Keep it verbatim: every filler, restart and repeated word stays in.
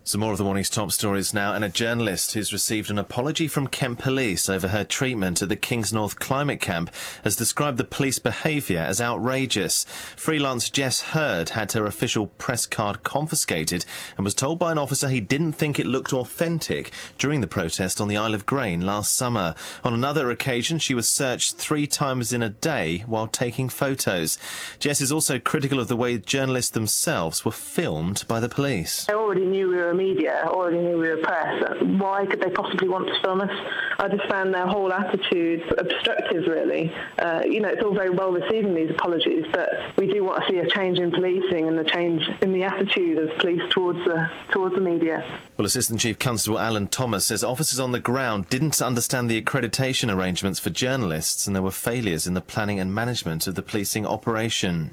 Some more of the morning's top stories now, and a journalist who's received an apology from Kent Police over her treatment at the Kingsnorth Climate Camp has described the police behaviour as outrageous. Freelance Jess Hurd had her official press card confiscated and was told by an officer he didn't think it looked authentic during the protest on the Isle of Grain last summer. On another occasion, she was searched three times in a day while taking photos. Jess is also critical of the way journalists themselves were filmed by the police. I already knew we were media, already knew we were press. Why could they possibly want to film us? I just found their whole attitude obstructive, really. Uh, you know, it's all very well receiving these apologies, but we do want to see a change in policing and a change in the attitude of police towards the, towards the media. Well, Assistant Chief Constable Alan Thomas says officers on the ground didn't understand the accreditation arrangements for journalists and there were failures in the planning and management of the policing operation.